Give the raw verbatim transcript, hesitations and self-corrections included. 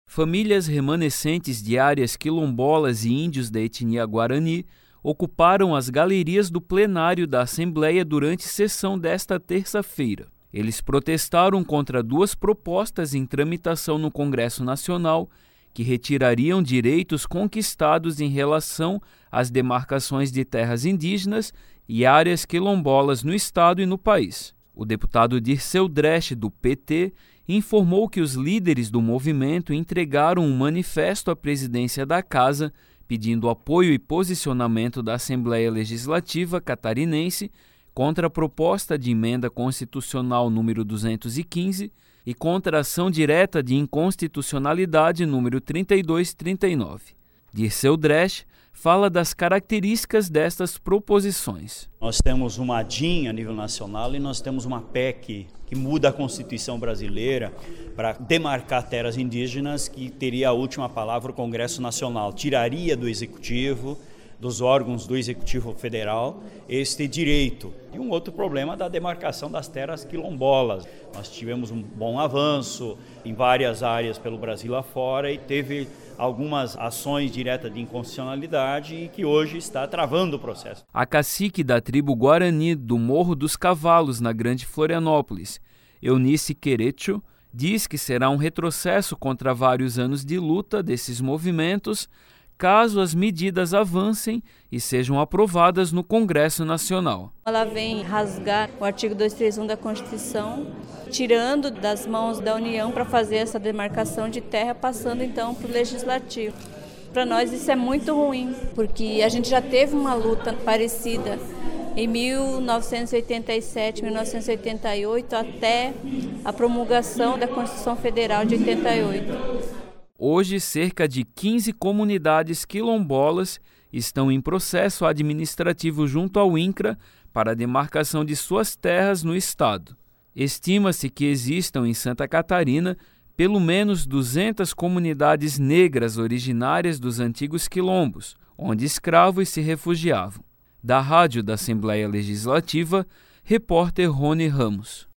famílias remanescentes de áreas quilombolas e índios da etnia Guarani ocuparam as galerias do plenário da Assembleia durante sessão desta terça-feira. Eles protestaram contra duas propostas em tramitação no Congresso Nacional que retirariam direitos conquistados em relação às demarcações de terras indígenas e áreas quilombolas no estado e no país. O deputado Dirceu Dresch, do P T, informou que os líderes do movimento entregaram um manifesto à presidência da Casa pedindo apoio e posicionamento da Assembleia Legislativa catarinense contra a proposta de emenda constitucional número duzentos e quinze e contra a ação direta de inconstitucionalidade número trinta e dois trinta e nove. Dirceu Dresch fala das características destas proposições. Nós temos uma D I N a nível nacional e nós temos uma P E C que muda a Constituição brasileira para demarcar terras indígenas, que teria a última palavra o Congresso Nacional, tiraria do Executivo, dos órgãos do Executivo Federal, este direito. E um outro problema da demarcação das terras quilombolas. Nós tivemos um bom avanço em várias áreas pelo Brasil afora e teve algumas ações diretas de inconstitucionalidade e que hoje está travando o processo. A cacique da tribo Guarani do Morro dos Cavalos, na Grande Florianópolis, Eunice Querecho, diz que será um retrocesso contra vários anos de luta desses movimentos caso as medidas avancem e sejam aprovadas no Congresso Nacional. Ela vem rasgar o artigo duzentos e trinta e um da Constituição, tirando das mãos da União para fazer essa demarcação de terra, passando então para o Legislativo. Para nós isso é muito ruim, porque a gente já teve uma luta parecida em mil novecentos e oitenta e sete, mil novecentos e oitenta e oito, até a promulgação da Constituição Federal de oitenta e oito. Hoje, cerca de quinze comunidades quilombolas estão em processo administrativo junto ao INCRA para a demarcação de suas terras no estado. Estima-se que existam em Santa Catarina pelo menos duzentas comunidades negras originárias dos antigos quilombos, onde escravos se refugiavam. Da Rádio da Assembleia Legislativa, repórter Rony Ramos.